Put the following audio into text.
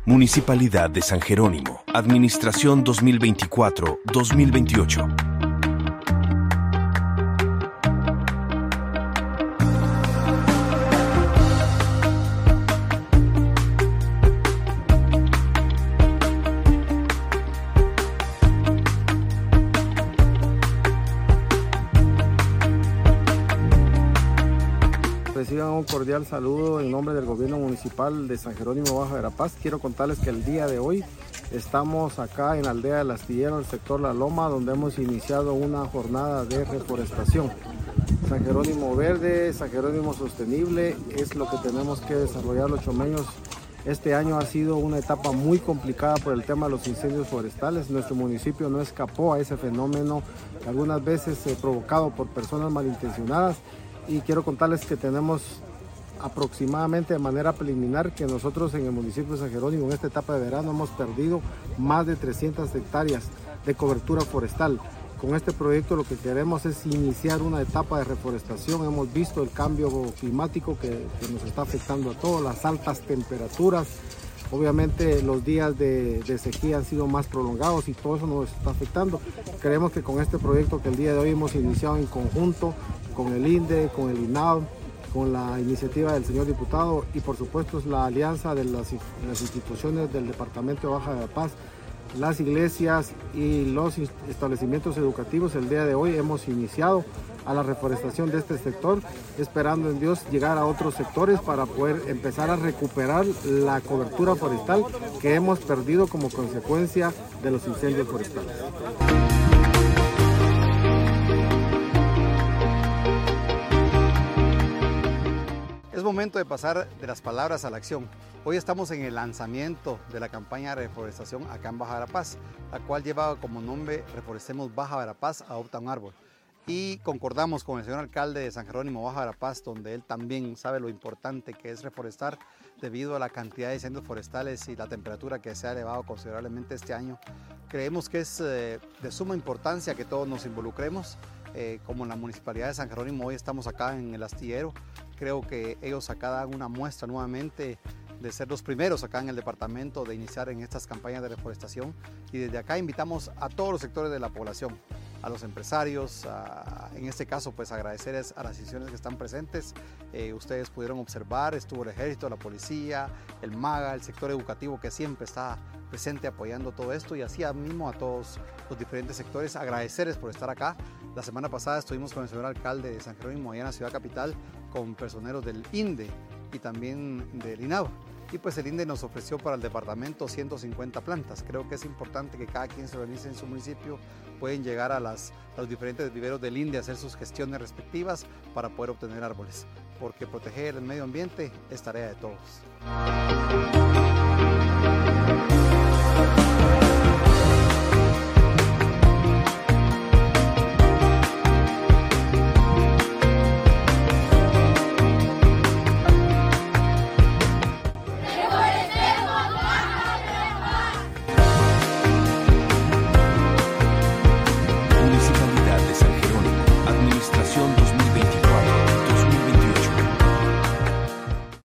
Municipalidad de San Jerónimo. Administración 2024-2028. Reciban un cordial saludo en nombre del Gobierno Municipal de San Jerónimo Baja Verapaz. Quiero contarles que el día de hoy estamos acá en la aldea del Astillero, el sector La Loma, donde hemos iniciado una jornada de reforestación. San Jerónimo Verde, San Jerónimo Sostenible es lo que tenemos que desarrollar los chomeños. Este año ha sido una etapa muy complicada por el tema de los incendios forestales. Nuestro municipio no escapó a ese fenómeno, algunas veces provocado por personas malintencionadas. Y quiero contarles que tenemos aproximadamente de manera preliminar que nosotros en el municipio de San Jerónimo en esta etapa de verano hemos perdido más de 300 hectáreas de cobertura forestal. Con este proyecto lo que queremos es iniciar una etapa de reforestación. Hemos visto el cambio climático que nos está afectando a todos, las altas temperaturas. Obviamente los días de sequía han sido más prolongados y todo eso nos está afectando. Creemos que con este proyecto que el día de hoy hemos iniciado en conjunto con el INDE, con el INAO, con la iniciativa del señor diputado y por supuesto es la alianza de las instituciones del Departamento de Baja Verapaz, las iglesias y los establecimientos educativos. El día de hoy hemos iniciado a la reforestación de este sector, esperando en Dios llegar a otros sectores para poder empezar a recuperar la cobertura forestal que hemos perdido como consecuencia de los incendios forestales. Es momento de pasar de las palabras a la acción. Hoy estamos en el lanzamiento de la campaña de reforestación acá en Baja Verapaz, la cual lleva como nombre Reforestemos Baja Verapaz, adopta un árbol. Y concordamos con el señor alcalde de San Jerónimo Baja Verapaz, donde él también sabe lo importante que es reforestar debido a la cantidad de incendios forestales y la temperatura que se ha elevado considerablemente este año. Creemos que es de suma importancia que todos nos involucremos. Como en la Municipalidad de San Jerónimo hoy estamos acá en el Astillero, creo que ellos acá dan una muestra nuevamente de ser los primeros acá en el departamento de iniciar en estas campañas de reforestación, y desde acá invitamos a todos los sectores de la población, a los empresarios, en este caso pues agradecerles a las instituciones que están presentes. Ustedes pudieron observar, estuvo el ejército, la policía, el MAGA, el sector educativo que siempre está presente apoyando todo esto, y así mismo a todos los diferentes sectores, agradecerles por estar acá. La semana pasada estuvimos con el señor alcalde de San Jerónimo allá en la ciudad capital, con personeros del INDE y también del INAO. Y pues el INDE nos ofreció para el departamento 150 plantas. Creo que es importante que cada quien se organice en su municipio. Pueden llegar a los diferentes viveros del INDE a hacer sus gestiones respectivas para poder obtener árboles, porque proteger el medio ambiente es tarea de todos.